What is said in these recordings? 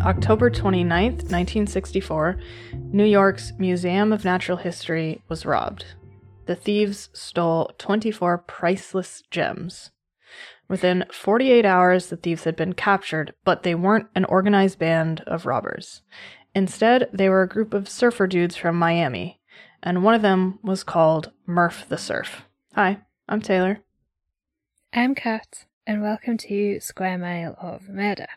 October 29th, 1964, New York's Museum of Natural History was robbed. The thieves stole 24 priceless gems. Within 48 hours, the thieves had been captured, but they weren't an organized band of robbers. Instead, they were a group of surfer dudes from Miami, and one of them was called Murph the Surf. Hi, I'm Taylor. I'm Kat, and welcome to Square Mile of Murder.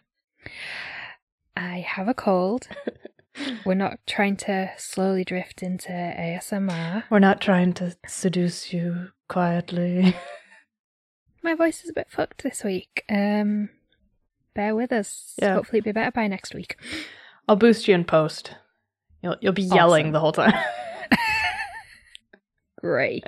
I have a cold. We're not trying to slowly drift into ASMR. We're not trying to seduce you quietly. My voice is a bit fucked this week. Bear with us. Yeah. Hopefully it'll be better by next week. I'll boost you in post. You'll be yelling Awesome. the whole time. Great.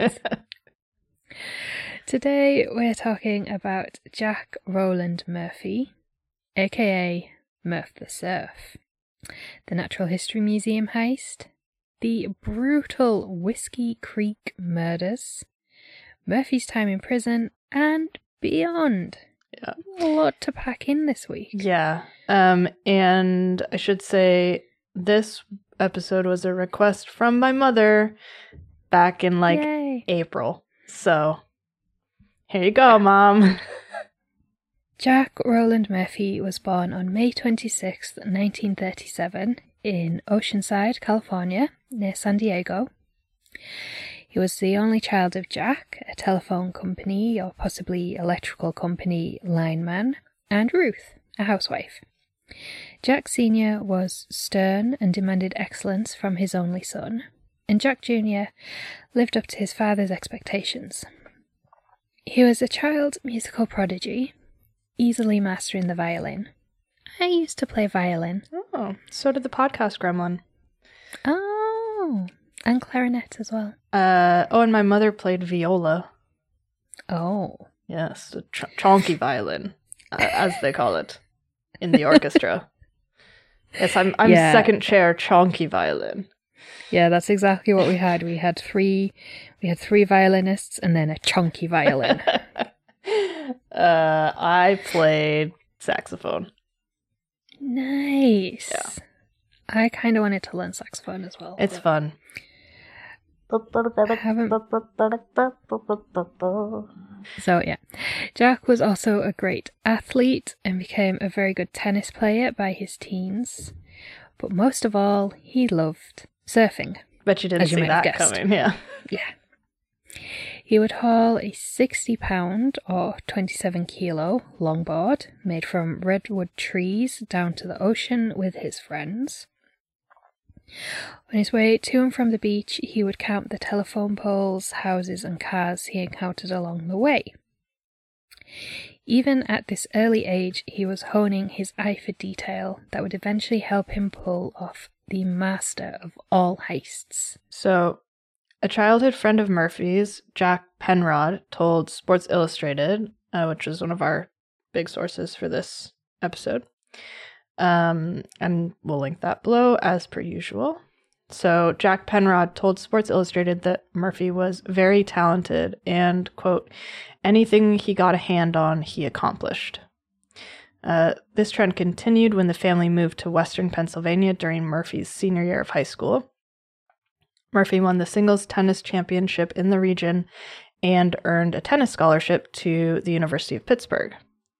Today we're talking about Jack Rowland Murphy, aka Murph the Surf, the Natural History Museum heist, the brutal Whiskey Creek murders, Murphy's time in prison, and beyond. Yeah. A lot to pack in this week. Yeah. And I should say this episode was a request from my mother back in Yay. April. So here you go, Mom. Jack Rowland Murphy was born on May 26th, 1937 in Oceanside, California, near San Diego. He was the only child of Jack, a telephone company or possibly electrical company lineman, and Ruth, a housewife. Jack Sr. was stern and demanded excellence from his only son, and Jack Jr. lived up to his father's expectations. He was a child musical prodigy, easily mastering the violin. I used to play violin. Oh, so did the podcast gremlin. Oh, and clarinet as well. And my mother played viola. Oh. Yes, the chonky violin, as they call it in the orchestra. Yes, I'm Yeah. second chair chonky violin. Yeah, that's exactly what we had. We had three violinists and then a chunky violin. I played saxophone. Nice. Yeah. I kind of wanted to learn saxophone as well. It's fun. I haven't. So yeah, Jack was also a great athlete and became a very good tennis player by his teens. But most of all, he loved surfing. Bet you didn't As you see might have that guessed. coming, yeah. Yeah. He would haul a 60-pound or 27-kilo longboard made from redwood trees down to the ocean with his friends. On his way to and from the beach, he would count the telephone poles, houses, and cars he encountered along the way. Even at this early age, he was honing his eye for detail that would eventually help him pull off the master of all heists. So, a childhood friend of Murphy's, Jack Penrod, told Sports Illustrated, which was one of our big sources for this episode, and we'll link that below as per usual. So Jack Penrod told Sports Illustrated that Murphy was very talented and, quote, anything he got a hand on, he accomplished. This trend continued when the family moved to Western Pennsylvania during Murphy's senior year of high school. Murphy won the singles tennis championship in the region and earned a tennis scholarship to the University of Pittsburgh.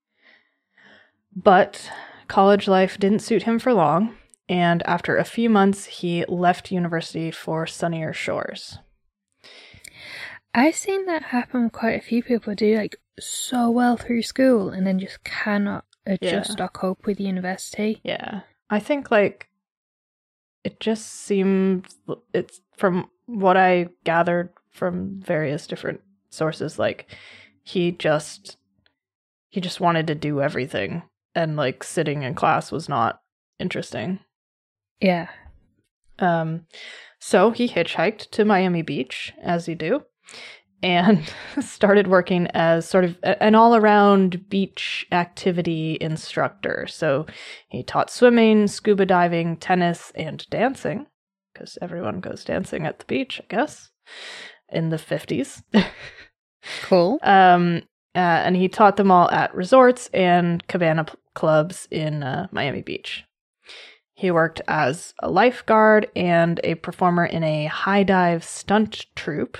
But college life didn't suit him for long, and after a few months, he left university for sunnier shores. I've seen that happen with quite a few people do so well through school and then just cannot adjust or cope with university. Yeah. I think it just seems, it's from what I gathered from various different sources, he just wanted to do everything, and sitting in class was not interesting. Yeah. So he hitchhiked to Miami Beach, as you do, and started working as sort of an all-around beach activity instructor. So he taught swimming, scuba diving, tennis, and dancing, because everyone goes dancing at the beach, I guess, in the 50s. Cool. And he taught them all at resorts and cabana clubs in Miami Beach. He worked as a lifeguard and a performer in a high dive stunt troupe.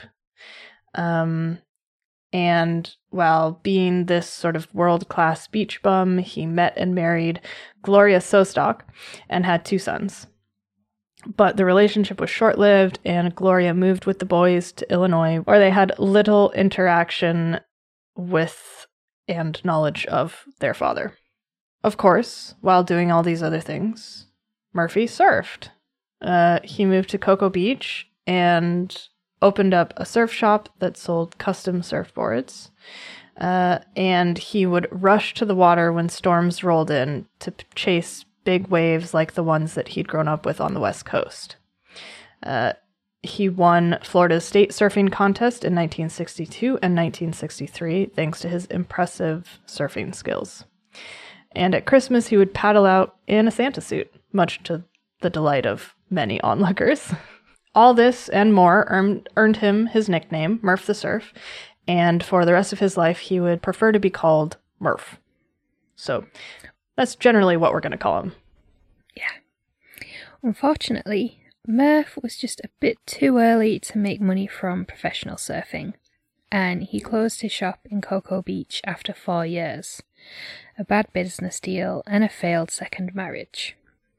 And while being this sort of world-class beach bum, he met and married Gloria Sostock and had 2 sons. But the relationship was short-lived, and Gloria moved with the boys to Illinois, where they had little interaction with and knowledge of their father. Of course, while doing all these other things, Murphy surfed. He moved to Cocoa Beach and opened up a surf shop that sold custom surfboards. And he would rush to the water when storms rolled in to chase big waves like the ones that he'd grown up with on the West Coast. He won Florida's state surfing contest in 1962 and 1963 thanks to his impressive surfing skills. And at Christmas, he would paddle out in a Santa suit, much to the delight of many onlookers. All this and more earned him his nickname, Murph the Surf, and for the rest of his life, he would prefer to be called Murph. So that's generally what we're going to call him. Yeah. Unfortunately, Murph was just a bit too early to make money from professional surfing, and he closed his shop in Cocoa Beach after 4 years, a bad business deal, and a failed second marriage.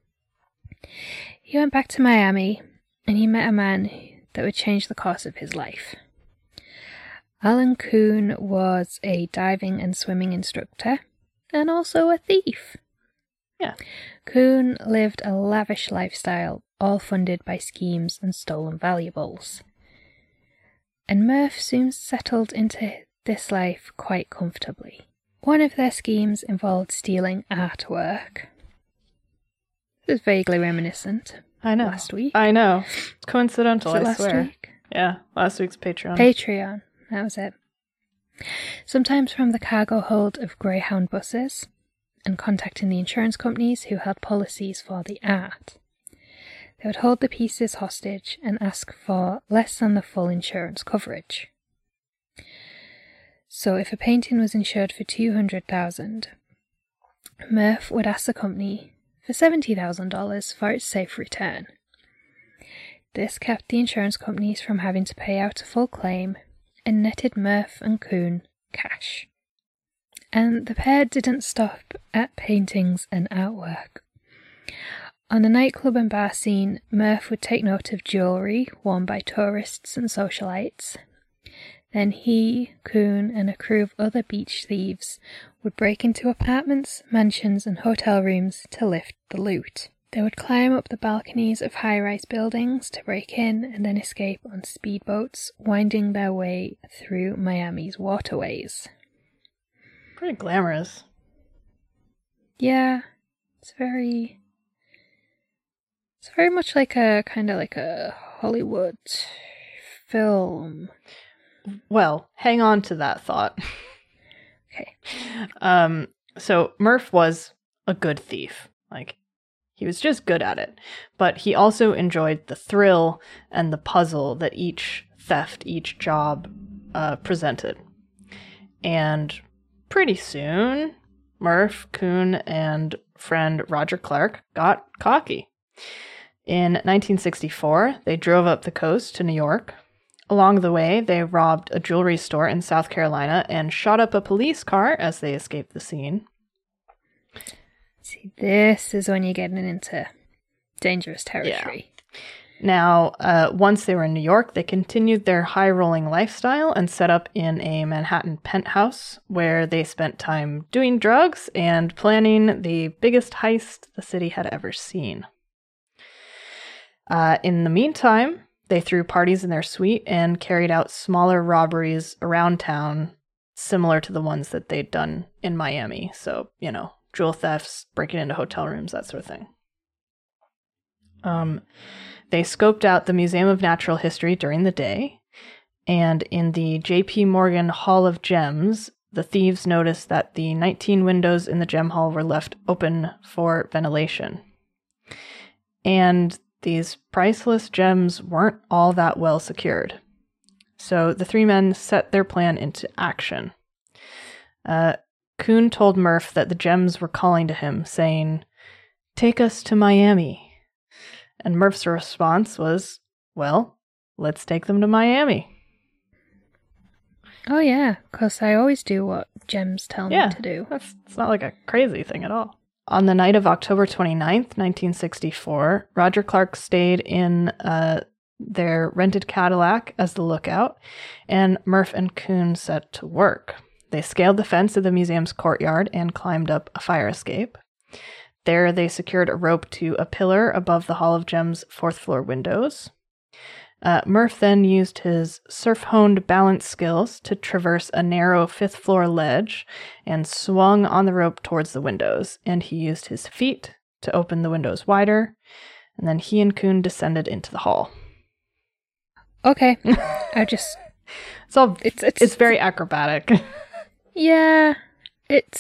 He went back to Miami, and he met a man that would change the course of his life. Alan Kuhn was a diving and swimming instructor, and also a thief. Yeah. Kuhn lived a lavish lifestyle, all funded by schemes and stolen valuables. And Murph soon settled into this life quite comfortably. One of their schemes involved stealing artwork. It was vaguely reminiscent. I know. Last week. I know. It's coincidental, I last swear. Week? Yeah, last week's Patreon. Patreon, that was it. Sometimes from the cargo hold of Greyhound buses, and contacting the insurance companies who held policies for the art. They would hold the pieces hostage and ask for less than the full insurance coverage. So if a painting was insured for $200,000, Murph would ask the company for $70,000 for its safe return. This kept the insurance companies from having to pay out a full claim and netted Murph and Kuhn cash. And the pair didn't stop at paintings and artwork. On the nightclub and bar scene, Murph would take note of jewellery worn by tourists and socialites. Then he, Kuhn, and a crew of other beach thieves would break into apartments, mansions, and hotel rooms to lift the loot. They would climb up the balconies of high-rise buildings to break in and then escape on speedboats, winding their way through Miami's waterways. Pretty glamorous. Yeah, it's very much like a kind of like a Hollywood film. Well, hang on to that thought. Okay. So Murph was a good thief. Like, he was just good at it. But he also enjoyed the thrill and the puzzle that each theft, each job presented. And pretty soon, Murph, Kuhn, and friend Roger Clark got cocky. In 1964, they drove up the coast to New York. Along the way, they robbed a jewelry store in South Carolina and shot up a police car as they escaped the scene. See, this is when you're getting into dangerous territory. Yeah. Now, once they were in New York, they continued their high-rolling lifestyle and set up in a Manhattan penthouse where they spent time doing drugs and planning the biggest heist the city had ever seen. In the meantime, they threw parties in their suite and carried out smaller robberies around town, similar to the ones that they'd done in Miami. So, you know, jewel thefts, breaking into hotel rooms, that sort of thing. They scoped out the Museum of Natural History during the day, and in the J.P. Morgan Hall of Gems, the thieves noticed that the 19 windows in the gem hall were left open for ventilation. And these priceless gems weren't all that well secured. So the three men set their plan into action. Kuhn told Murph that the gems were calling to him, saying, take us to Miami. And Murph's response was, well, let's take them to Miami. Oh, yeah, because I always do what gems tell me to do. It's not like a crazy thing at all. On the night of October 29th, 1964, Roger Clark stayed in their rented Cadillac as the lookout, and Murph and Kuhn set to work. They scaled the fence of the museum's courtyard and climbed up a fire escape. There, they secured a rope to a pillar above the Hall of Gems' fourth-floor windows. Murph then used his surf-honed balance skills to traverse a narrow fifth-floor ledge and swung on the rope towards the windows, and he used his feet to open the windows wider, and then he and Kuhn descended into the hall. Okay, I just... It's very acrobatic. Yeah, it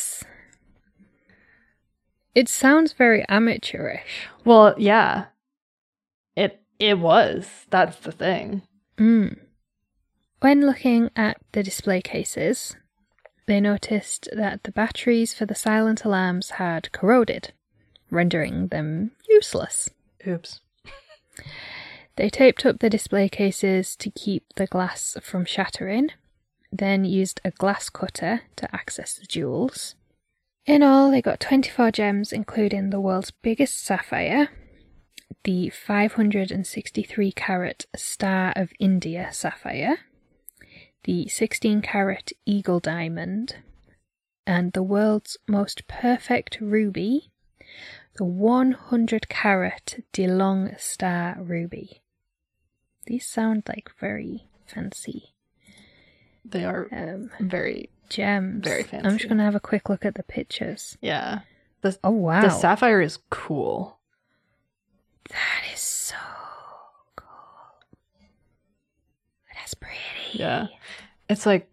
sounds very amateurish. Well, yeah. It was. That's the thing. When looking at the display cases, they noticed that the batteries for the silent alarms had corroded, rendering them useless. Oops. They taped up the display cases to keep the glass from shattering, then used a glass cutter to access the jewels. In all, they got 24 gems, including the world's biggest sapphire, the 563-carat Star of India sapphire, the 16-carat Eagle diamond, and the world's most perfect ruby, the 100-carat DeLong Star ruby. These sound like very fancy. They are very gems. Very fancy. I'm just going to have a quick look at the pictures. Yeah. Oh, wow. The sapphire is cool. That is so cool. That's pretty. Yeah. It's like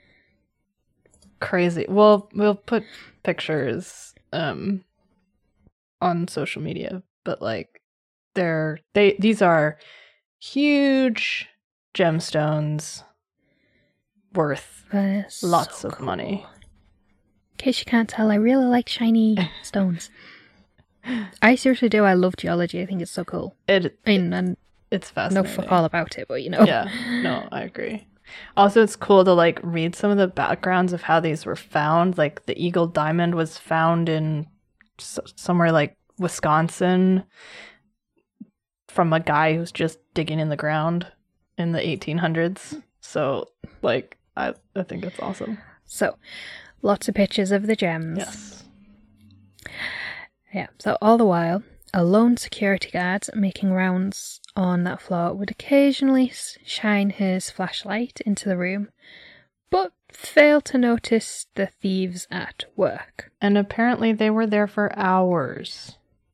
crazy. Well, we'll put pictures on social media, but like these are huge gemstones worth lots of money. In case you can't tell, I really like shiny stones. I seriously do. I love geology. I think it's so cool. And it's fascinating. No fuck all about it, but you know. Yeah, no, I agree. Also, it's cool to like read some of the backgrounds of how these were found. Like the Eagle Diamond was found in somewhere like Wisconsin from a guy who's just digging in the ground in the 1800s. So, like, I think it's awesome. So, lots of pictures of the gems. Yes. Yeah, so all the while, a lone security guard making rounds on that floor would occasionally shine his flashlight into the room, but fail to notice the thieves at work. And apparently they were there for hours.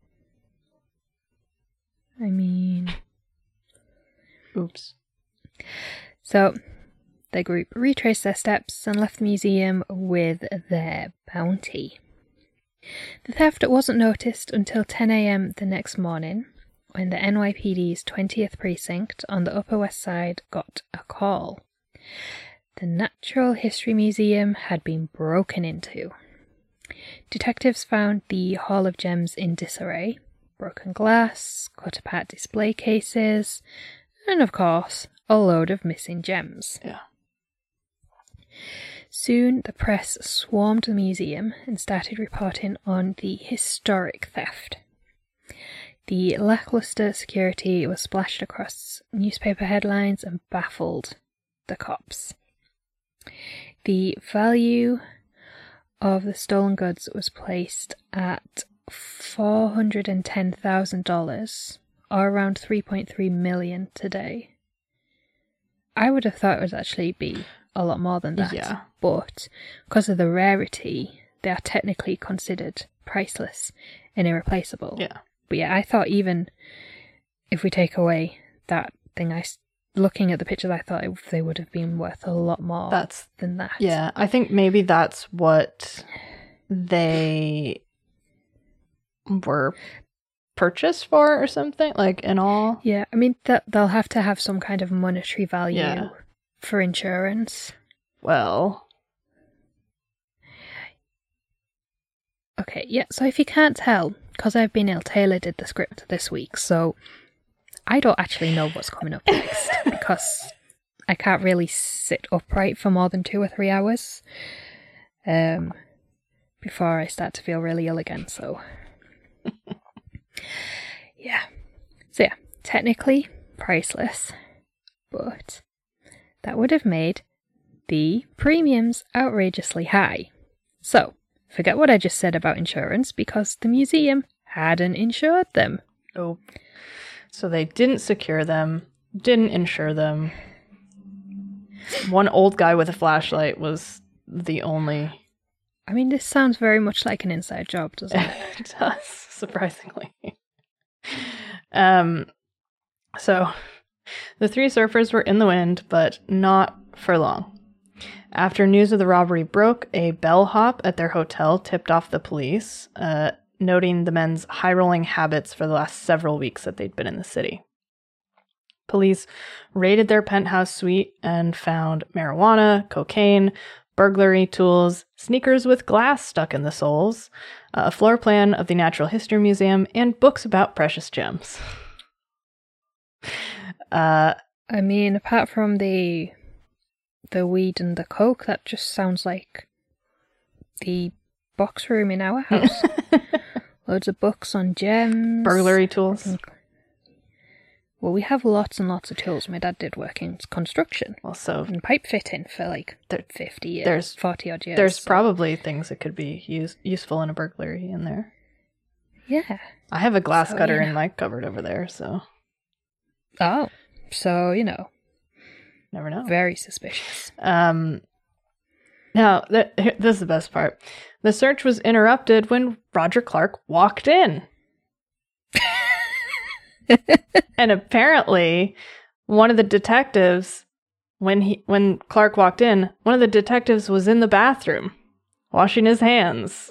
I mean... Oops. So, the group retraced their steps and left the museum with their bounty. The theft wasn't noticed until 10 a.m. the next morning, when the NYPD's 20th Precinct on the Upper West Side got a call. The Natural History Museum had been broken into. Detectives found the Hall of Gems in disarray, broken glass, cut-apart display cases, and of course, a load of missing gems. Yeah. Soon, the press swarmed the museum and started reporting on the historic theft. The lackluster security was splashed across newspaper headlines and baffled the cops. The value of the stolen goods was placed at $410,000, or around $3.3 million today. I would have thought it would actually be a lot more than that. Yeah. But because of the rarity, they are technically considered priceless and irreplaceable. Yeah. But yeah, I thought even if we take away that thing, looking at the pictures, I thought they would have been worth a lot more than that. Yeah, I think maybe that's what they were purchased for or something, like in all. Yeah, I mean, they'll have to have some kind of monetary value for insurance. Well. Okay, yeah, so if you can't tell, because I've been ill, Taylor did the script this week, so I don't actually know what's coming up next because I can't really sit upright for more than 2 or 3 hours before I start to feel really ill again, so yeah. So yeah, technically priceless, but that would have made the premiums outrageously high. So, forget what I just said about insurance because the museum hadn't insured them. Oh. So they didn't secure them, didn't insure them. One old guy with a flashlight was the only... I mean, this sounds very much like an inside job, doesn't it? It does, surprisingly. So, the 3 surfers were in the wind, but not for long. After news of the robbery broke, a bellhop at their hotel tipped off the police, noting the men's high-rolling habits for the last several weeks that they'd been in the city. Police raided their penthouse suite and found marijuana, cocaine, burglary tools, sneakers with glass stuck in the soles, a floor plan of the Natural History Museum, and books about precious gems. I mean, apart from the weed and the coke, that just sounds like the box room in our house. Loads of books on gems. Burglary tools. Well, we have lots and lots of tools. My dad did work in construction. Well, so and pipe fitting for like 50 years, 40 odd years. There's probably things that could be useful in a burglary in there. Yeah. I have a glass cutter in my cupboard over there, so. Oh, so, Never know. Very suspicious. Now, this is the best part. The search was interrupted when Roger Clark walked in. And apparently, one of the detectives, when Clark walked in, one of the detectives was in the bathroom, washing his hands.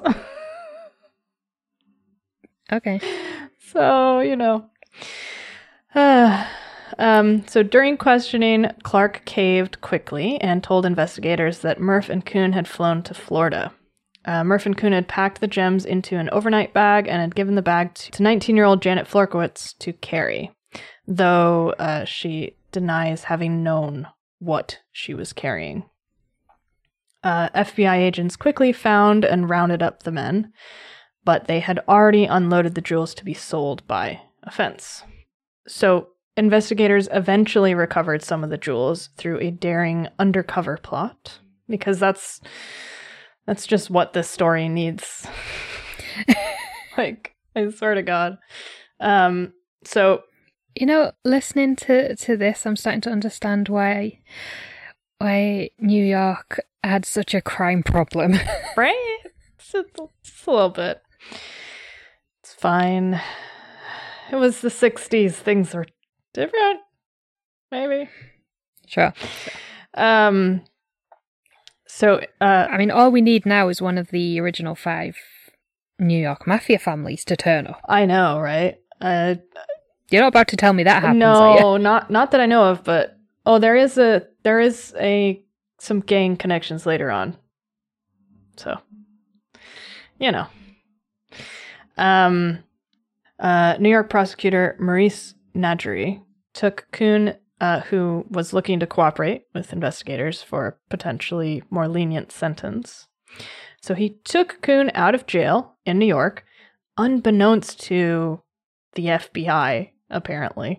Okay. So, So during questioning, Clark caved quickly and told investigators that Murph and Kuhn had flown to Florida. Murph and Kuhn had packed the gems into an overnight bag and had given the bag to 19-year-old Janet Florkowitz to carry, though she denies having known what she was carrying. FBI agents quickly found and rounded up the men, but they had already unloaded the jewels to be sold by a fence. So investigators eventually recovered some of the jewels through a daring undercover plot, because that's just what this story needs. Like, I swear to God. So, listening to this, I'm starting to understand why New York had such a crime problem. Right? It's a little bit. It's fine. It was the 60s. Things were different. Maybe. Sure. So, I mean, all we need now is one of the original 5 New York mafia families to turn up. I know, right? You're not about to tell me that happens, no, are you? not that I know of, but there is some gang connections later on. So, New York prosecutor Maurice Nadgery took Kuhn, who was looking to cooperate with investigators for a potentially more lenient sentence. So he took Kuhn out of jail in New York, unbeknownst to the FBI, apparently,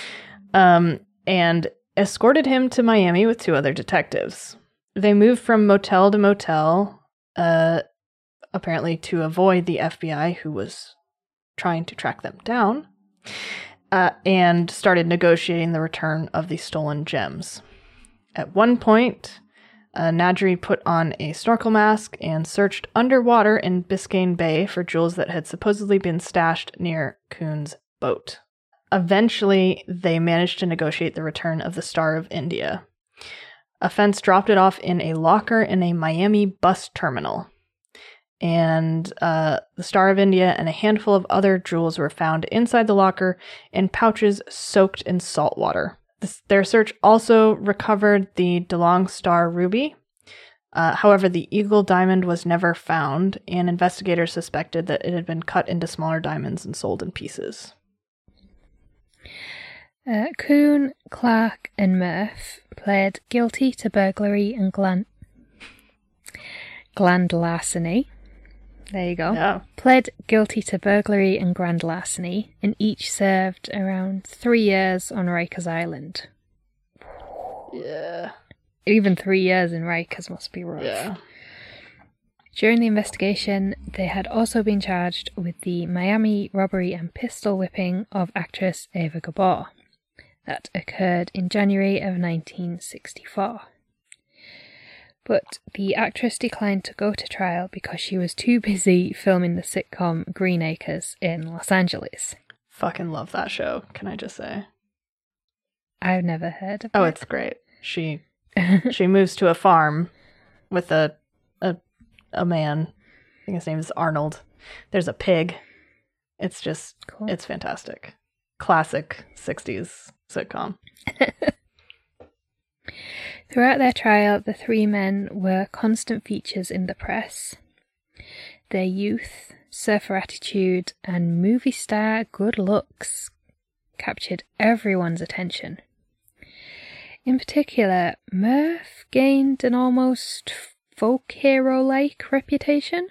and escorted him to Miami with 2 other detectives. They moved from motel to motel, apparently to avoid the FBI, who was trying to track them down, and started negotiating the return of the stolen gems. At one point, Nadgery put on a snorkel mask and searched underwater in Biscayne Bay for jewels that had supposedly been stashed near Kuhn's boat. Eventually, they managed to negotiate the return of the Star of India. A fence dropped it off in a locker in a Miami bus terminal. And the Star of India and a handful of other jewels were found inside the locker in pouches soaked in salt water. Their search also recovered the DeLong Star ruby, However, the Eagle diamond was never found, and investigators suspected that it had been cut into smaller diamonds and sold in pieces. Kuhn, Clark, and Murph pled guilty to burglary and grand larceny. There you go. Yeah. Pled guilty to burglary and grand larceny, and each served around 3 years on Rikers Island. Yeah. Even 3 years in Rikers must be rough. Yeah. During the investigation, they had also been charged with the Miami robbery and pistol whipping of actress Eva Gabor. That occurred in January of 1964. But the actress declined to go to trial because she was too busy filming the sitcom Green Acres in Los Angeles. Fucking love that show, can I just say? I've never heard of it. Oh, it's great. She moves to a farm with a man. I think his name is Arnold. There's a pig. It's just, Cool. It's fantastic. Classic 60s sitcom. Throughout their trial, the three men were constant features in the press. Their youth, surfer attitude, and movie star good looks captured everyone's attention. In particular, Murph gained an almost folk hero-like reputation.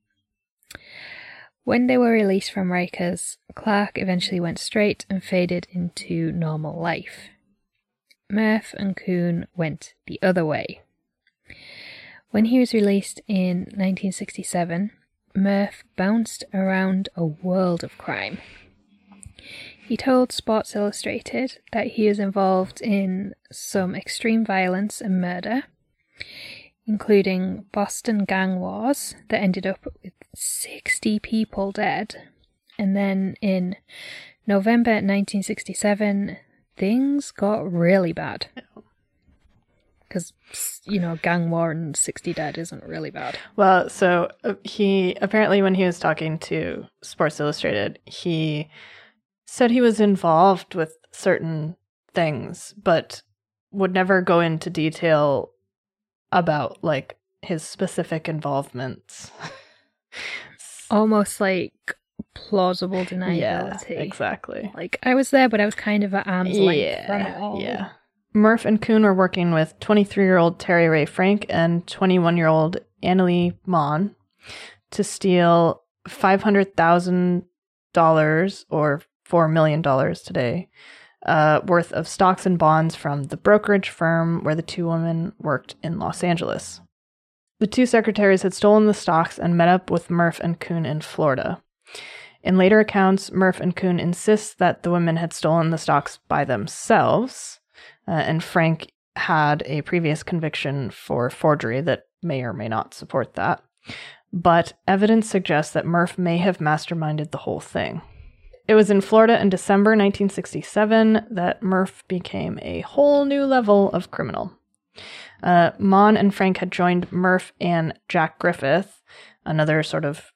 When they were released from Rikers, Clark eventually went straight and faded into normal life. Murph and Kuhn went the other way. When he was released in 1967, Murph bounced around a world of crime. He told Sports Illustrated that he was involved in some extreme violence and murder, including Boston gang wars that ended up with 60 people dead. And then in November 1967, things got really bad. Because, gang war and 60 dead isn't really bad. Well, so he apparently, when he was talking to Sports Illustrated, he said he was involved with certain things, but would never go into detail about like his specific involvements. Almost like plausible deniability. Yeah, exactly. Like, I was there, but I was kind of at arm's length from it all. Yeah. Murph and Kuhn were working with 23-year-old Terry Ray Frank and 21-year-old Annalie Mon to steal $500,000 or $4 million today worth of stocks and bonds from the brokerage firm where the two women worked in Los Angeles. The two secretaries had stolen the stocks and met up with Murph and Kuhn in Florida. In later accounts, Murph and Kuhn insist that the women had stolen the stocks by themselves, and Frank had a previous conviction for forgery that may or may not support that. But evidence suggests that Murph may have masterminded the whole thing. It was in Florida in December 1967 that Murph became a whole new level of criminal. Mon and Frank had joined Murph and Jack Griffith, another sort of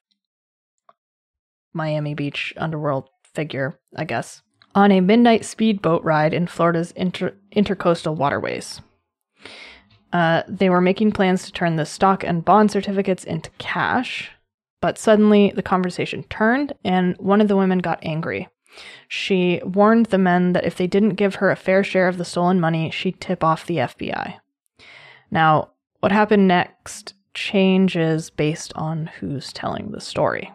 Miami Beach underworld figure, I guess, on a midnight speedboat ride in Florida's intercoastal waterways. They were making plans to turn the stock and bond certificates into cash, but suddenly the conversation turned and one of the women got angry. She warned the men that if they didn't give her a fair share of the stolen money, she'd tip off the FBI. Now, what happened next changes based on who's telling the story.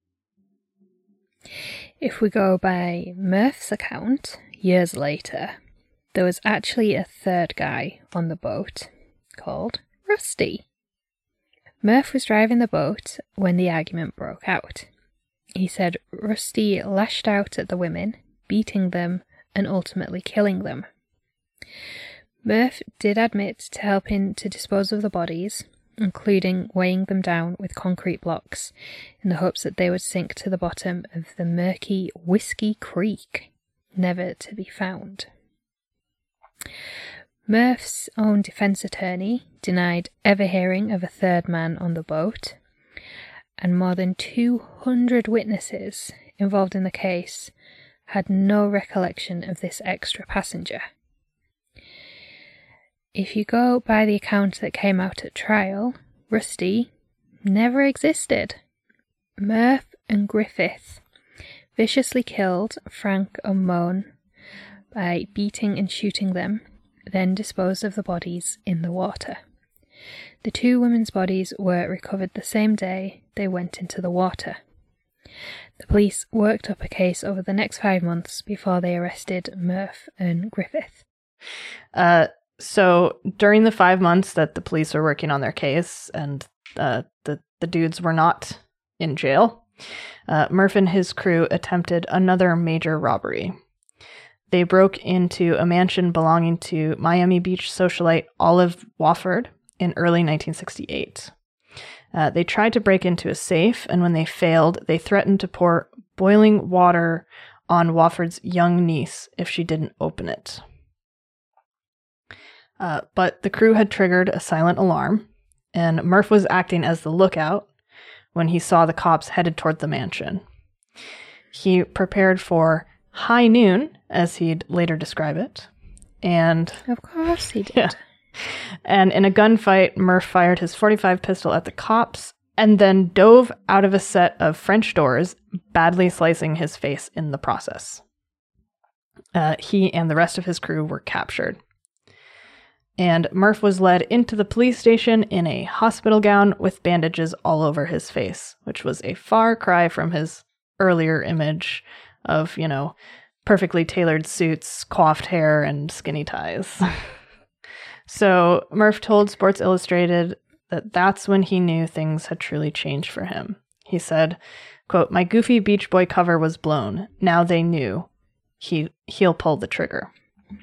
If we go by Murph's account, years later, there was actually a third guy on the boat called Rusty. Murph was driving the boat when the argument broke out. He said Rusty lashed out at the women, beating them and ultimately killing them. Murph did admit to helping to dispose of the bodies, including weighing them down with concrete blocks in the hopes that they would sink to the bottom of the murky Whiskey Creek, never to be found. Murph's own defense attorney denied ever hearing of a third man on the boat, and more than 200 witnesses involved in the case had no recollection of this extra passenger. if you go by the account that came out at trial, Rusty never existed. Murph and Griffith viciously killed Frank and Moan by beating and shooting them, then disposed of the bodies in the water. The two women's bodies were recovered the same day they went into the water. The police worked up a case over the next 5 months before they arrested Murph and Griffith. So during the 5 months that the police were working on their case and the dudes were not in jail, Murph and his crew attempted another major robbery. They broke into a mansion belonging to Miami Beach socialite Olive Wofford in early 1968. They tried to break into a safe, and when they failed, they threatened to pour boiling water on Wofford's young niece if she didn't open it. But the crew had triggered a silent alarm, and Murph was acting as the lookout when he saw the cops headed toward the mansion. He prepared for high noon, as he'd later describe it, and... Of course he did. Yeah. And in a gunfight, Murph fired his .45 pistol at the cops and then dove out of a set of French doors, badly slicing his face in the process. He and the rest of his crew were captured. And Murph was led into the police station in a hospital gown with bandages all over his face, which was a far cry from his earlier image of, perfectly tailored suits, coiffed hair, and skinny ties. So Murph told Sports Illustrated that that's when he knew things had truly changed for him. He said, quote, "My goofy Beach Boy cover was blown. Now they knew. He'll pull the trigger."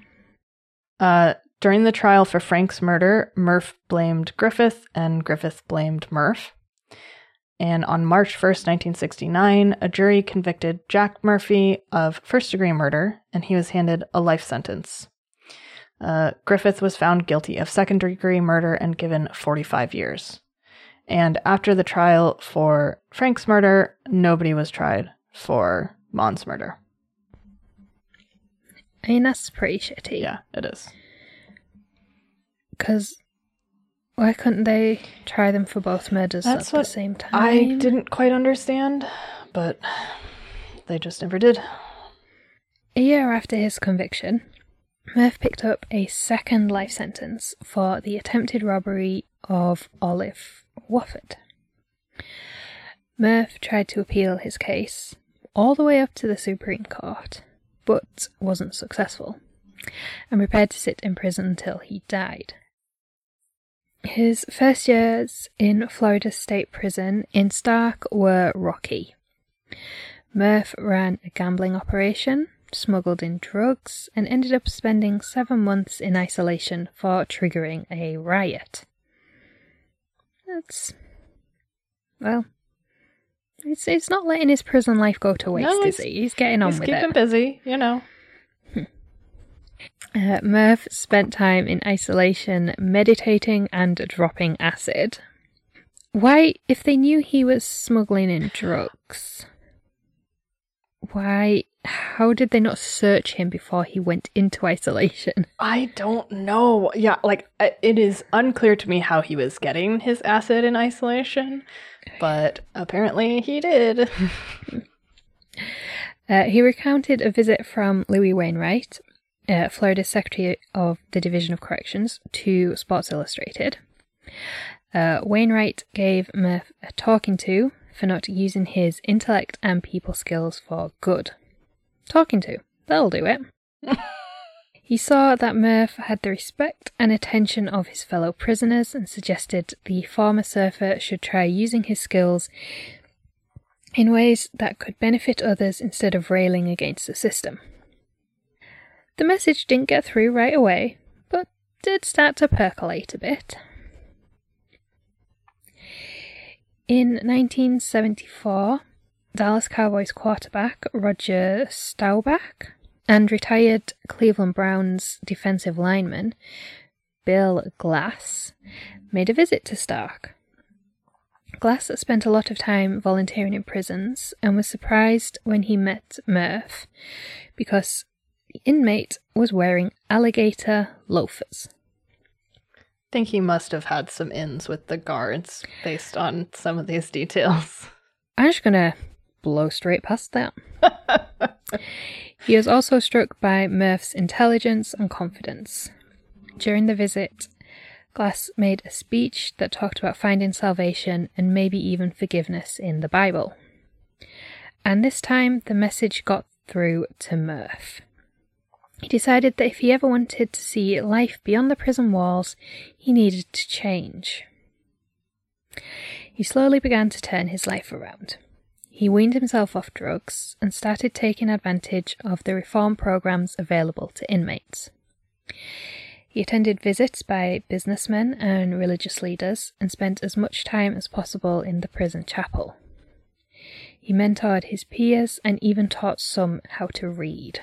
During the trial for Frank's murder, Murph blamed Griffith and Griffith blamed Murph. And on March 1st, 1969, a jury convicted Jack Murphy of first-degree murder, and he was handed a life sentence. Griffith was found guilty of second-degree murder and given 45 years. And after the trial for Frank's murder, nobody was tried for Mon's murder. I mean, that's pretty shitty. Yeah, it is. Because why couldn't they try them for both murders at the same time? I didn't quite understand, but they just never did. A year after his conviction, Murph picked up a second life sentence for the attempted robbery of Olive Wofford. Murph tried to appeal his case all the way up to the Supreme Court, but wasn't successful, and prepared to sit in prison until he died. His first years in Florida State Prison in Stark were rocky. Murph ran a gambling operation, smuggled in drugs, and ended up spending 7 months in isolation for triggering a riot. It's not letting his prison life go to waste, is he? He's getting on with it. He's keeping busy, Murph spent time in isolation, meditating and dropping acid. Why, if they knew he was smuggling in drugs, how did they not search him before he went into isolation? I don't know. Yeah, it is unclear to me how he was getting his acid in isolation, but apparently he did. He recounted a visit from Louis Wainwright, Florida's Secretary of the Division of Corrections, to Sports Illustrated. Wainwright gave Murph a talking to for not using his intellect and people skills for good. Talking to. That'll do it. He saw that Murph had the respect and attention of his fellow prisoners and suggested the former surfer should try using his skills in ways that could benefit others instead of railing against the system. The message didn't get through right away, but did start to percolate a bit. In 1974, Dallas Cowboys quarterback Roger Staubach and retired Cleveland Browns defensive lineman Bill Glass made a visit to Stark. Glass spent a lot of time volunteering in prisons and was surprised when he met Murph because the inmate was wearing alligator loafers. think he must have had some ins with the guards based on some of these details. I'm just going to blow straight past that. He was also struck by Murph's intelligence and confidence. During the visit, Glass made a speech that talked about finding salvation and maybe even forgiveness in the Bible. And this time, the message got through to Murph. He decided that if he ever wanted to see life beyond the prison walls, he needed to change. He slowly began to turn his life around. He weaned himself off drugs and started taking advantage of the reform programs available to inmates. He attended visits by businessmen and religious leaders and spent as much time as possible in the prison chapel. He mentored his peers and even taught some how to read.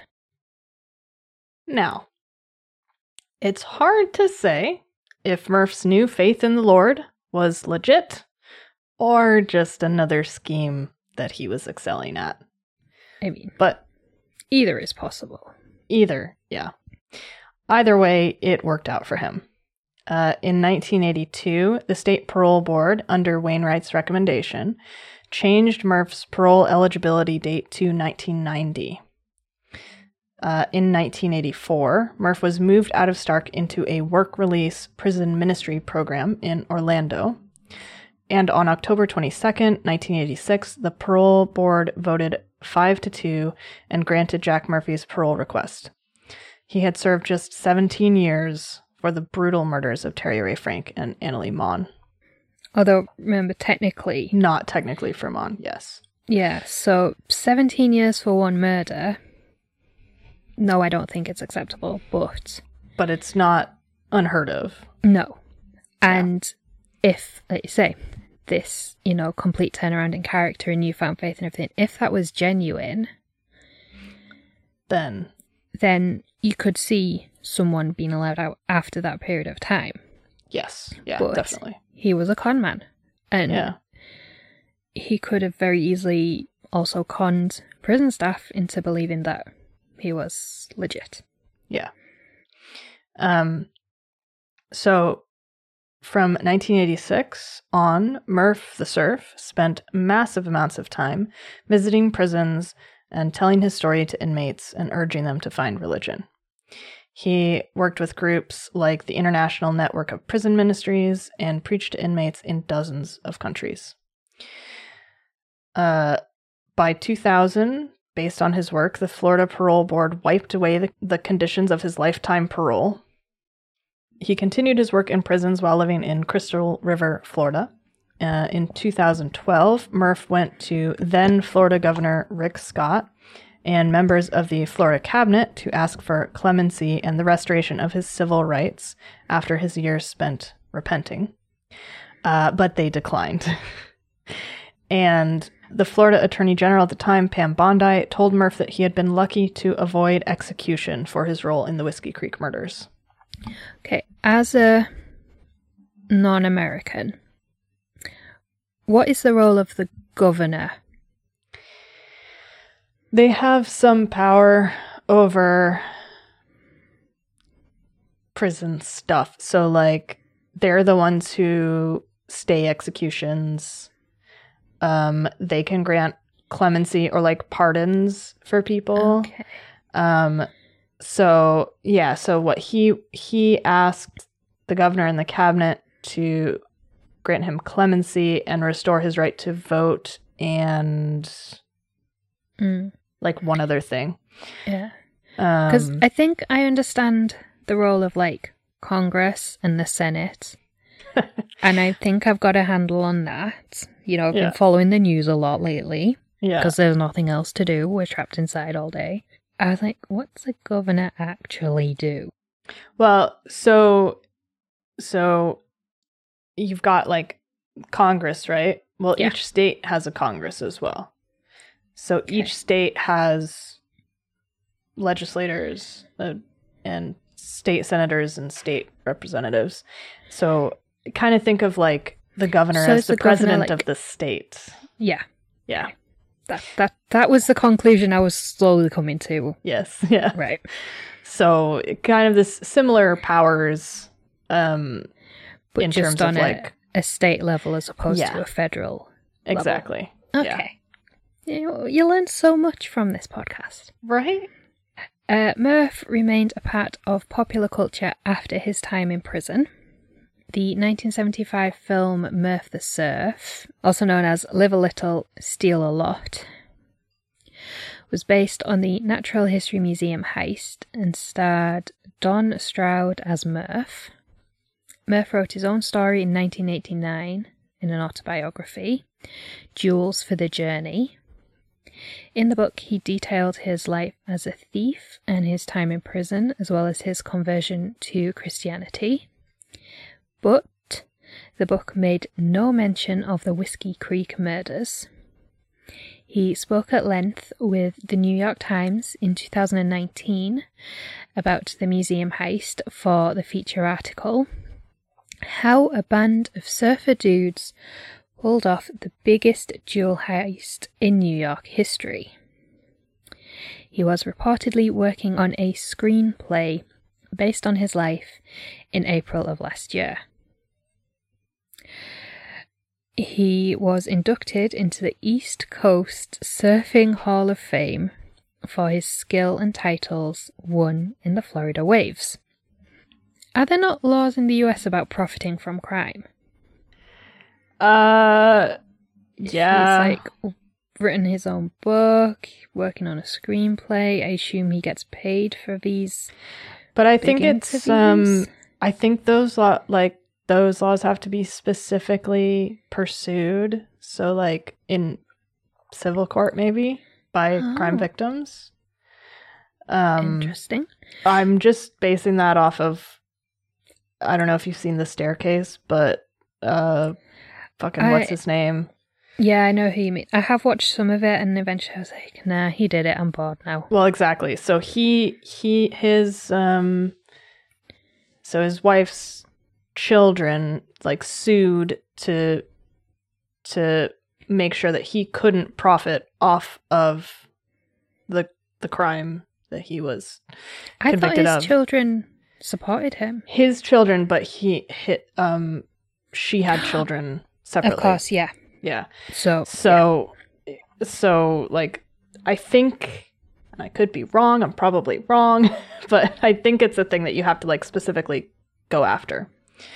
Now, it's hard to say if Murph's new faith in the Lord was legit or just another scheme that he was excelling at. I mean, but either is possible. Either, yeah. Either way, it worked out for him. In 1982, the state parole board, under Wainwright's recommendation, changed Murph's parole eligibility date to 1990. In 1984, Murph was moved out of Stark into a work release prison ministry program in Orlando. And on October 22nd, 1986, the parole board voted 5-2 and granted Jack Murphy's parole request. He had served just 17 years for the brutal murders of Terry Ray Frank and Annalee Mon. Although, remember, technically... Not technically for Mon, yes. Yeah, so 17 years for one murder... No, I don't think it's acceptable, but... But it's not unheard of. No. And if, like you say, this, complete turnaround in character and newfound faith and everything, if that was genuine... Then you could see someone being allowed out after that period of time. Yes, yeah, but definitely. He was a con man. And he could have very easily also conned prison staff into believing that he was legit. Yeah. So from 1986 on, Murph the Surf spent massive amounts of time visiting prisons and telling his story to inmates and urging them to find religion. He worked with groups like the International Network of Prison Ministries and preached to inmates in dozens of countries. By 2000, based on his work, the Florida Parole Board wiped away the conditions of his lifetime parole. He continued his work in prisons while living in Crystal River, Florida. In 2012, Murph went to then Florida Governor Rick Scott and members of the Florida cabinet to ask for clemency and the restoration of his civil rights after his years spent repenting. But they declined. And the Florida Attorney General at the time, Pam Bondi, told Murph that he had been lucky to avoid execution for his role in the Whiskey Creek murders. Okay, as a non-American, what is the role of the governor? They have some power over prison stuff. So, they're the ones who stay executions. They can grant clemency or, pardons for people. Okay. So what he asked the governor and the cabinet to grant him clemency and restore his right to vote and one other thing. Yeah. Because I think I understand the role of Congress and the Senate. And I think I've got a handle on that. I've been following the news a lot lately. Yeah. Because there's nothing else to do. We're trapped inside all day. I was like, what's the governor actually do? Well, so you've got Congress, right? Well, each state has a Congress as well. So each state has legislators and state senators and state representatives. So kind of think of the governor as the president of the state. Yeah. Yeah. That was the conclusion I was slowly coming to. Yes. Yeah. Right. So kind of this similar powers. But in just terms on of like a state level as opposed Yeah. to a federal level. exactly. Yeah. Okay. You learn so much from this podcast. Right? Murph remained a part of popular culture after his time in prison. The 1975 film Murph the Surf, also known as Live a Little, Steal a Lot, was based on the Natural History Museum heist and starred Don Stroud as Murph. Murph wrote his own story in 1989 in an autobiography, Jewels for the Journey. In the book, he detailed his life as a thief and his time in prison, as well as his conversion to Christianity. But the book made no mention of the Whiskey Creek murders. He spoke at length with the New York Times in 2019 about the museum heist for the feature article, How a Band of Surfer Dudes Pulled Off the Biggest Jewel Heist in New York History. He was reportedly working on a screenplay based on his life in April of last year. He was inducted into the East Coast Surfing Hall of Fame for his skill and titles won in the Florida waves. Are there not laws in the US about profiting from crime? Yeah. He's like written his own book, working on a screenplay. I assume he gets paid for these. But I think it's interviews. I think those laws have to be specifically pursued. So like in civil court maybe by crime victims. Interesting. I'm just basing that off of, I don't know if you've seen The Staircase, but what's his name? Yeah, I know who you mean. I have watched some of it, and eventually I was like, nah, he did it, I'm bored now. Well, exactly. So his wife's children like sued to make sure that he couldn't profit off of the crime that he was convicted of. I thought his children supported him. His children, but she had children separately. Of course, yeah. Yeah. So like, I think, and I could be wrong, I'm probably wrong, but I think it's a thing that you have to like specifically go after.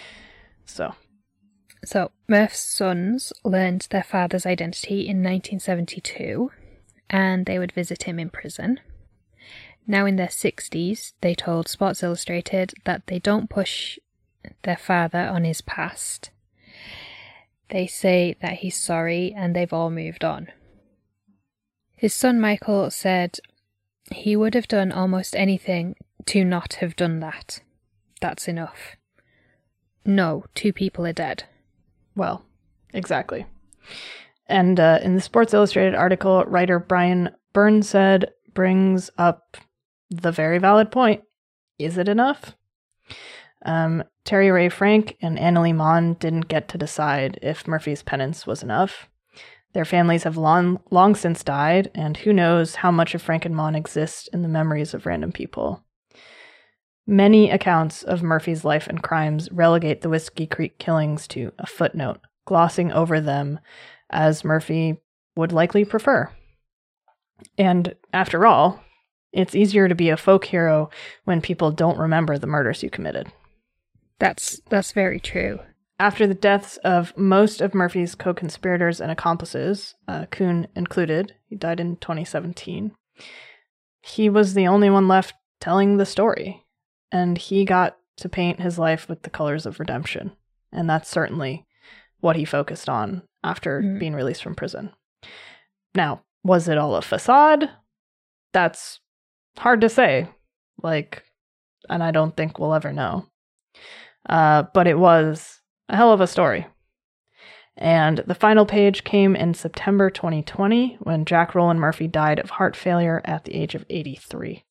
So Murph's sons learned their father's identity in 1972, and they would visit him in prison. Now in their 60s, they told Sports Illustrated that they don't push their father on his past. They say that he's sorry and they've all moved on. His son Michael said he would have done almost anything to not have done that. That's enough. No, 2 people are dead. Well, exactly. And in the Sports Illustrated article, writer Brian Burnside brings up the very valid point. Is it enough? Terry Ray Frank and Annalee Mon didn't get to decide if Murphy's penance was enough. Their families have long since died, and who knows how much of Frank and Mon exists in the memories of random people. Many accounts of Murphy's life and crimes relegate the Whiskey Creek killings to a footnote, glossing over them as Murphy would likely prefer. And after all, it's easier to be a folk hero when people don't remember the murders you committed. That's very true. After the deaths of most of Murphy's co-conspirators and accomplices, Kuhn included, he died in 2017, he was the only one left telling the story. And he got to paint his life with the colors of redemption. And that's certainly what he focused on after being released from prison. Now, was it all a facade? That's hard to say. And I don't think we'll ever know. But it was a hell of a story. And the final page came in September 2020 when Jack Roland Murphy died of heart failure at the age of 83.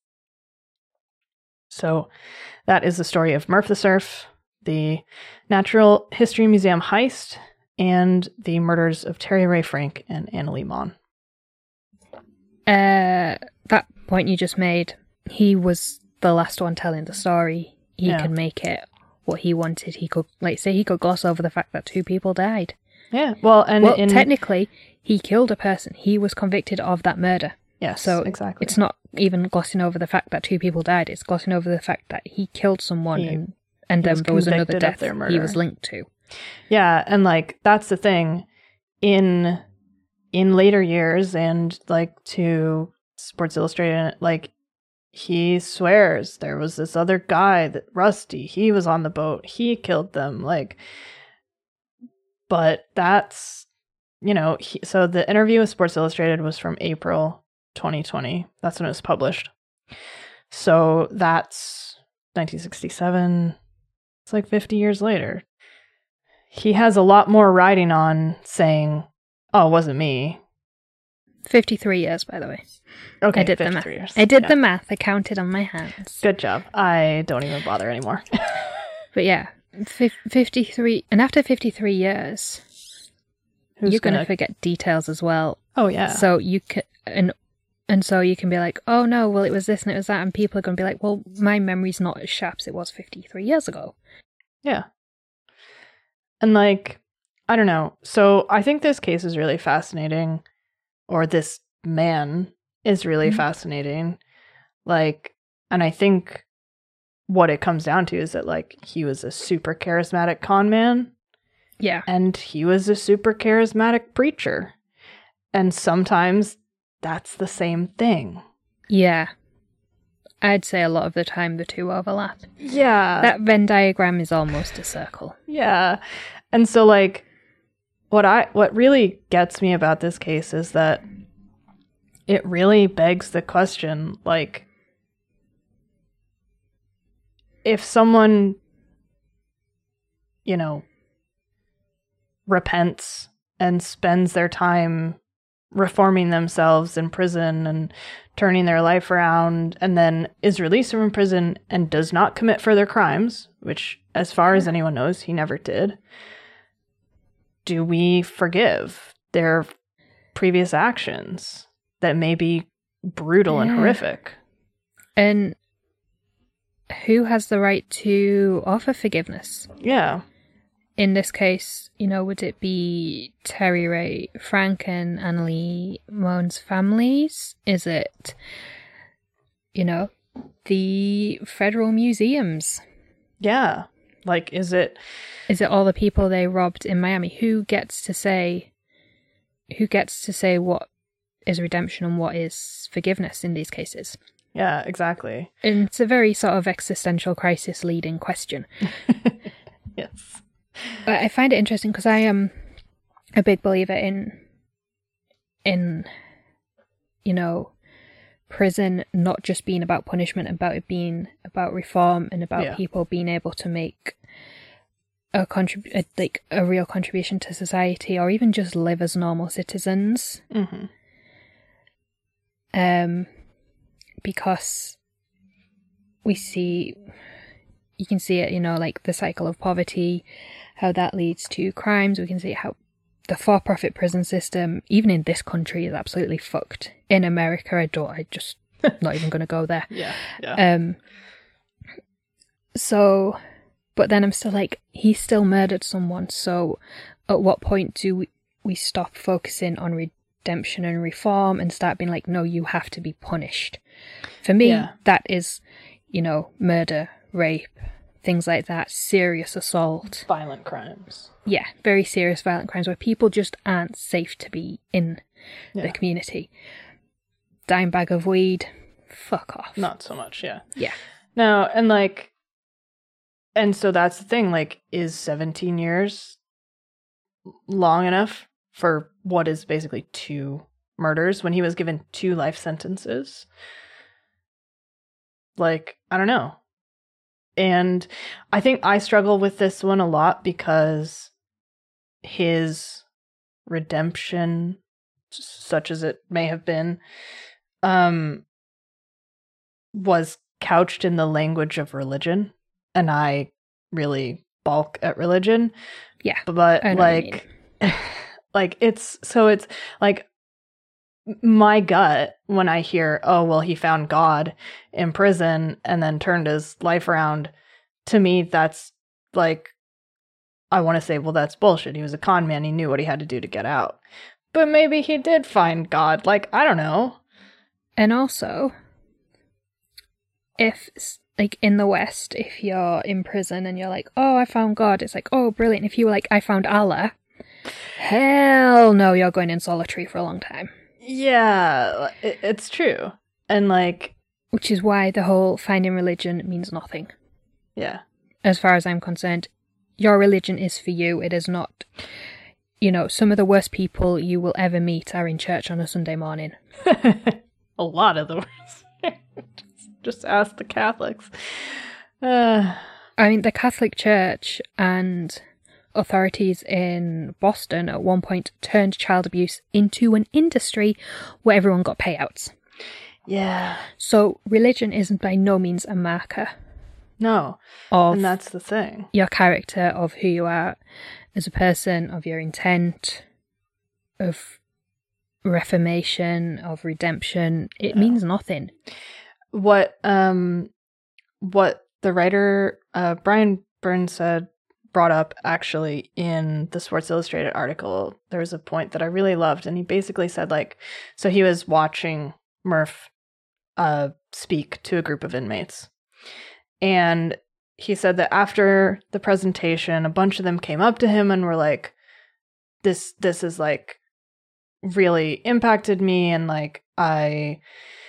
So that is the story of Murph the Surf, the Natural History Museum heist, and the murders of Terry Ray Frank and Annalee Mon. That point you just made, he was the last one telling the story. He can make it what he wanted, he could, like, say he could gloss over the fact that 2 people died. Yeah. Well, technically, he killed a person. He was convicted of that murder. Yes, so exactly. It's not even glossing over the fact that 2 people died. It's glossing over the fact that he killed someone and then there was another death he was linked to. Yeah, and like that's the thing. In later years, and like to Sports Illustrated, like he swears there was this other guy, that Rusty, he was on the boat, he killed them, like. But that's, so the interview with Sports Illustrated was from April 2020. That's when it was published. So that's 1967. It's like 50 years later. He has a lot more riding on saying, oh, it wasn't me. 53 years, by the way. Okay, I did the math. Years. I did the math. I counted on my hands. Good job. I don't even bother anymore. But yeah, 53, and after 53 years, you're going to forget details as well. Oh, yeah. So you can, and so you can be like, oh no, well it was this and it was that, and people are going to be like, well, my memory's not as sharp as it was 53 years ago. Yeah. And like, I don't know. So I think this case is really fascinating, or this man is really fascinating. Like, and I think what it comes down to is that like he was a super charismatic con man. Yeah. And he was a super charismatic preacher. And sometimes that's the same thing. Yeah. I'd say a lot of the time the two overlap. Yeah. That Venn diagram is almost a circle. Yeah. And so like what really gets me about this case is that it really begs the question, like, if someone, repents and spends their time reforming themselves in prison and turning their life around, and then is released from prison and does not commit further crimes, which, as far as anyone knows, he never did, do we forgive their previous actions that may be brutal and horrific? And who has the right to offer forgiveness? Yeah. In this case, would it be Terry Ray Frank and Annalie Moan's families? Is it, the federal museums? Yeah. Like, is it all the people they robbed in Miami? Who gets to say what is redemption and what is forgiveness in these cases? Yeah, exactly. And it's a very sort of existential crisis leading question. Yes. I find it interesting because I am a big believer in prison not just being about punishment, about it being about reform and about people being able to make a real contribution to society, or even just live as normal citizens. Mm-hmm. Because you can see it, like the cycle of poverty, how that leads to crimes. We can see how the for-profit prison system, even in this country, is absolutely fucked. In America, I just not even going to go there. Yeah. So, but then I'm still like, he still murdered someone. So, at what point do we stop focusing on redemption and reform and start being like, no, you have to be punished? For me, that is, murder, rape, things like that, serious assault. Violent crimes. Yeah, very serious violent crimes where people just aren't safe to be in the community. Dime bag of weed, fuck off. Not so much, yeah. Yeah. No, and so that's the thing, like, is 17 years long enough for what is basically 2 murders when he was given 2 life sentences? Like, I don't know. And I think I struggle with this one a lot because his redemption, such as it may have been, was couched in the language of religion. And I really balk at religion. Yeah. But like it's like my gut when I hear, oh, well, he found God in prison and then turned his life around, to me, that's like, I want to say, well, that's bullshit. He was a con man. He knew what he had to do to get out. But maybe he did find God. Like, I don't know. And also, if, like, in the West, if you're in prison and you're like, oh, I found God, it's like, oh, brilliant. If you were like, I found Allah, hell no, you're going in solitary for a long time. Yeah, it's true. And, like... Which is why the whole finding religion means nothing. Yeah. As far as I'm concerned, your religion is for you. It is not... You know, some of the worst people you will ever meet are in church on a Sunday morning. A lot of the worst. Just ask the Catholics. I mean, the Catholic Church and authorities in Boston at one point turned child abuse into an industry where everyone got payouts. Yeah. So religion isn't by no means a marker. No. And that's the thing. Your character, of who you are as a person, of your intent, of reformation, of redemption. It means nothing. What the writer Brian Burns brought up actually in the Sports Illustrated article, there was a point that I really loved, and he basically said, like, so he was watching Murph speak to a group of inmates, and he said that after the presentation, a bunch of them came up to him and were like, this is like really impacted me, and like I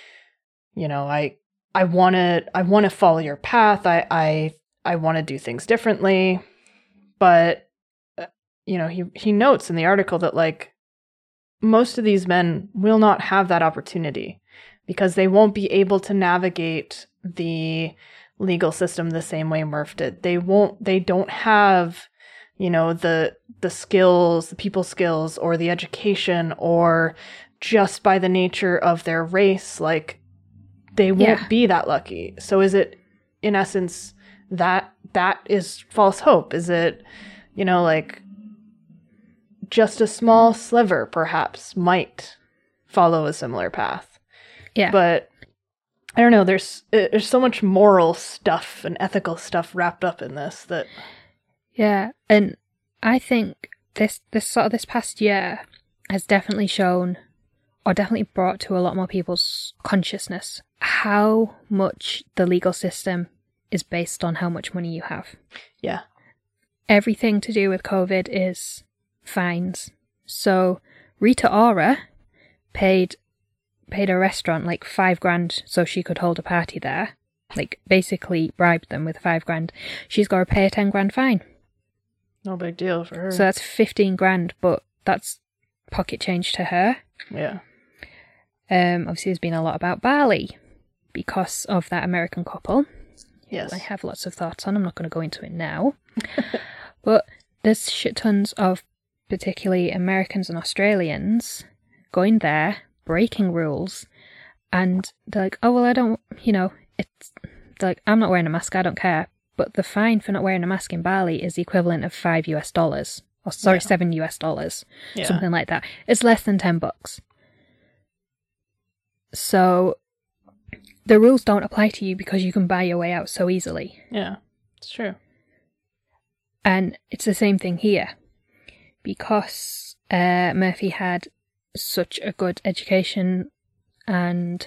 want to follow your path. I want to do things differently. But he notes in the article that like most of these men will not have that opportunity because they won't be able to navigate the legal system the same way Murph did. They don't have, the skills, the people skills, or the education, or just by the nature of their race, like they won't be that lucky. So is it, in essence, that is false hope? Is it, like just a small sliver perhaps might follow a similar path? Yeah. But I don't know, there's so much moral stuff and ethical stuff wrapped up in this that... Yeah, and I think this past year has definitely shown, or definitely brought to a lot more people's consciousness, how much the legal system is based on how much money you have. Yeah. Everything to do with COVID is fines. So Rita Ora paid a restaurant like $5,000 so she could hold a party there. Like basically bribed them with $5,000. She's got to pay a $10,000 fine. No big deal for her. So that's $15,000, but that's pocket change to her. Yeah. Obviously there's been a lot about Bali because of that American couple. Yes. I have lots of thoughts on. I'm not going to go into it now. But there's shit tons of particularly Americans and Australians going there, breaking rules, and they're like, oh, well, I don't, they're like, I'm not wearing a mask, I don't care. But the fine for not wearing a mask in Bali is the equivalent of $5, or sorry, $7, something like that. It's less than $10. So the rules don't apply to you because you can buy your way out so easily. Yeah, it's true. And it's the same thing here. Because Murphy had such a good education and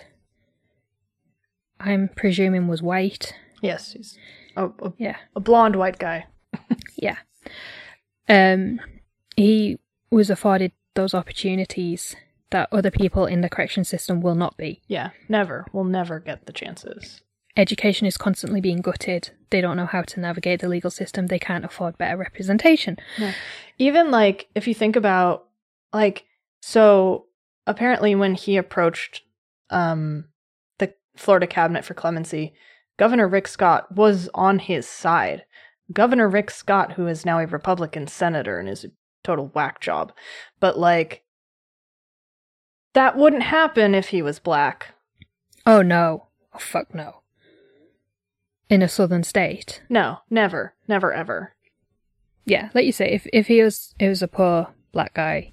I'm presuming was white. Yes, he's a blonde white guy. Yeah. He was afforded those opportunities that other people in the correction system will not be. Yeah, never. Will never get the chances. Education is constantly being gutted. They don't know how to navigate the legal system. They can't afford better representation. No. Even, like, if you think about, like, so apparently when he approached the Florida cabinet for clemency, Governor Rick Scott was on his side. Governor Rick Scott, who is now a Republican senator and is a total whack job. But, like, that wouldn't happen if he was black. Oh, no. Oh, fuck no. In a southern state? No, never. Never, ever. Yeah, like you say, if he was a poor black guy,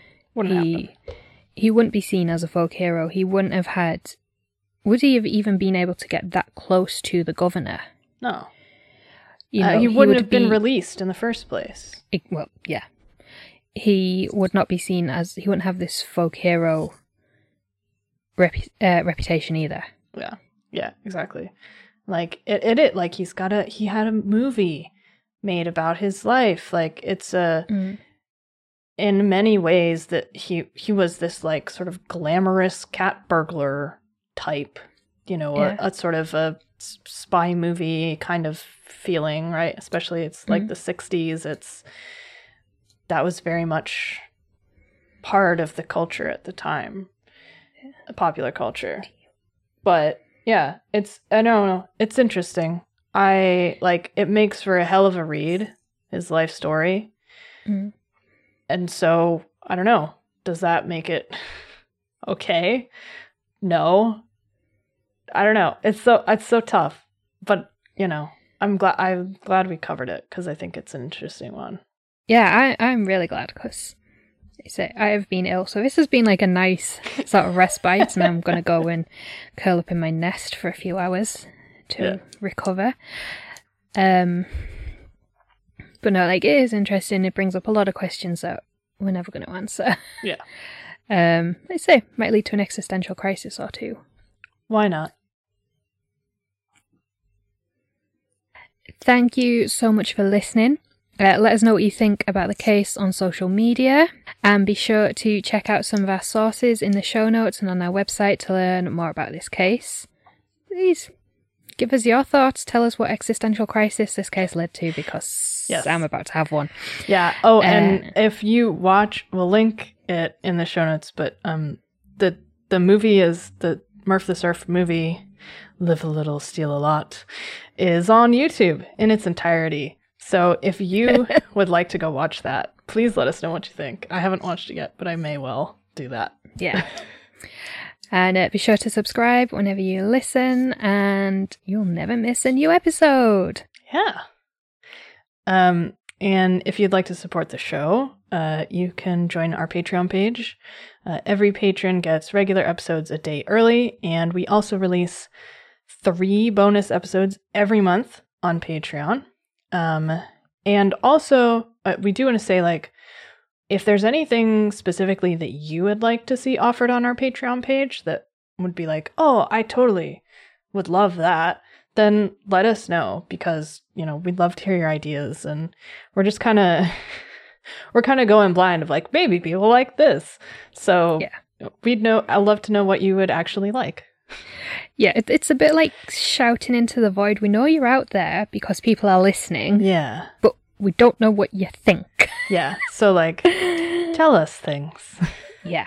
he wouldn't be seen as a folk hero. He wouldn't have had... Would he have even been able to get that close to the governor? No. he wouldn't have been released in the first place. Well, yeah. He would not be seen as... He wouldn't have this folk hero reputation either. Yeah, exactly. Like, like, he had a movie made about his life. Like, it's in many ways that he was this, like, sort of glamorous cat burglar type, you know, a sort of a spy movie kind of feeling, right? Especially it's like the 60s. That was very much part of the culture at the time, popular culture. But yeah, I don't know, it's interesting. It makes for a hell of a read, his life story. And so, I don't know, does that make it okay? No. I don't know. It's so tough. But, you know, I'm glad we covered it, because I think it's an interesting one. Yeah, I'm really glad, because I have been ill, so this has been like a nice sort of respite, and I'm going to go and curl up in my nest for a few hours to recover. But no, like, it is interesting. It brings up a lot of questions that we're never going to answer. Yeah. I say, might lead to an existential crisis or two. Why not? Thank you so much for listening. Let us know what you think about the case on social media, and be sure to check out some of our sources in the show notes and on our website to learn more about this case. Please give us your thoughts. Tell us what existential crisis this case led to, because I'm about to have one. Yeah. Oh, and if you watch, we'll link it in the show notes, but the movie is the Murph the Surf movie, Live a Little, Steal a Lot, is on YouTube in its entirety. So if you would like to go watch that, please let us know what you think. I haven't watched it yet, but I may well do that. Yeah. And be sure to subscribe whenever you listen, and you'll never miss a new episode. Yeah. And if you'd like to support the show, you can join our Patreon page. Every patron gets regular episodes a day early, and we also release 3 bonus episodes every month on Patreon. And also, we do want to say, like, if there's anything specifically that you would like to see offered on our Patreon page that would be like, oh, I totally would love that, then let us know, because, you know, we'd love to hear your ideas, and we're just kind of going blind of, like, maybe people like this. So I'd love to know what you would actually like. Yeah, it's a bit like shouting into the void. We know you're out there because people are listening. Yeah. But we don't know what you think. Yeah. So, like, tell us things. Yeah.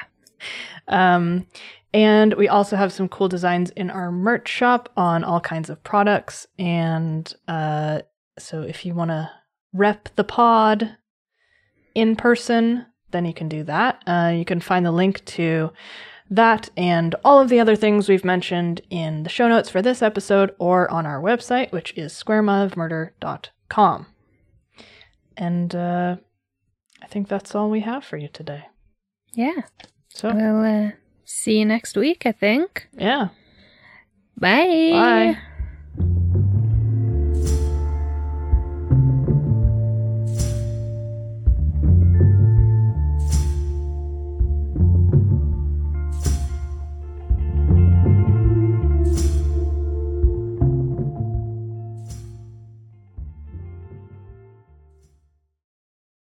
And we also have some cool designs in our merch shop on all kinds of products. And so if you want to rep the pod in person, then you can do that. You can find the link to that and all of the other things we've mentioned in the show notes for this episode, or on our website, which is squaremile.murder.com. And I think that's all we have for you today. Yeah. So we'll see you next week, I think. Yeah. Bye. Bye.